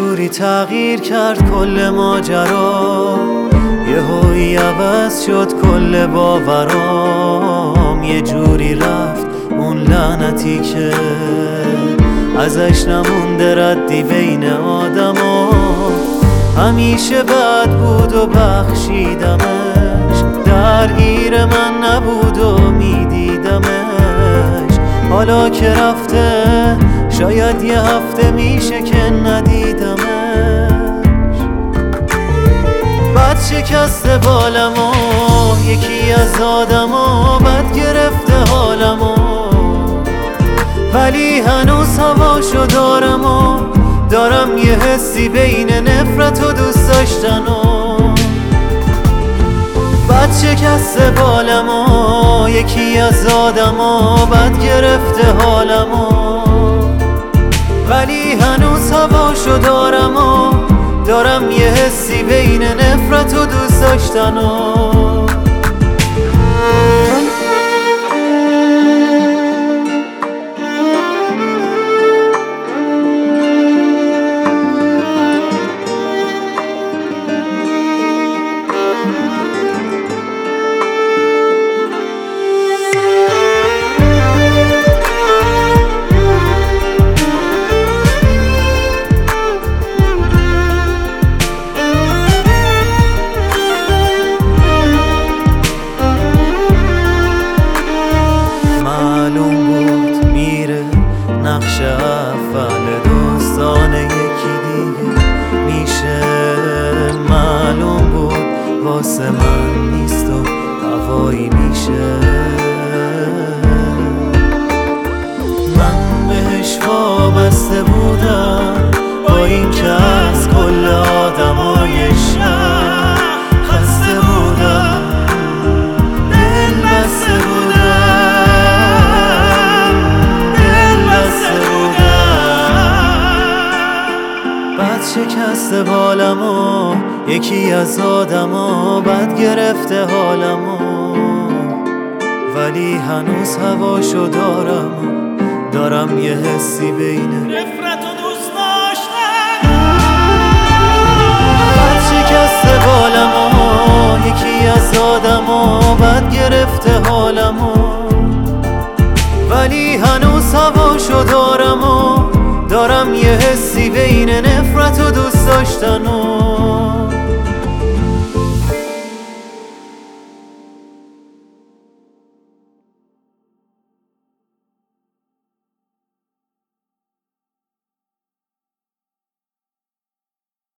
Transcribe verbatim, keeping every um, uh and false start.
جوری تغییر کرد کل ماجرا، یهویی عوض شد کل باورام. یه جوری رفت اون لعنتی که ازش نمونده ردی بین آدما. همیشه بد بود و بخشیدمش، درگیر من نبود و میدیدمش. حالا که رفته شاید یه هفته میشه که ندیدمش. بد شکسته بالمو یکی از آدما، بد گرفته حالمو، ولی هنوز هواشو دارم و دارم یه حسی بین نفرت و دوست داشتنو. بد شکسته بالمو یکی از آدما، بد گرفته حالمو، ولی هنوز هواشو دارم و دارم یه حسی بین نفرت و دوست داشتنو. نقش اول دوستان یکی دیگه میشه، معلوم بود واسه من نیست و هوایی میشه. من بهش وابسته بودم با این که از کل آدمای شهر خسته بودم، دل بسته بودم، شکسته بالمو یکی از آدما، بد گرفته حالمو، ولی هنوز هواشو دارم و دارم یه حسی بین نفرت و دوست داشتن. بد شکسته بالمو یکی از آدما، بد گرفته حالمو، ولی هنوز هواشو دارم و دارم یه حسی بین نفرت و دوست داشتنو.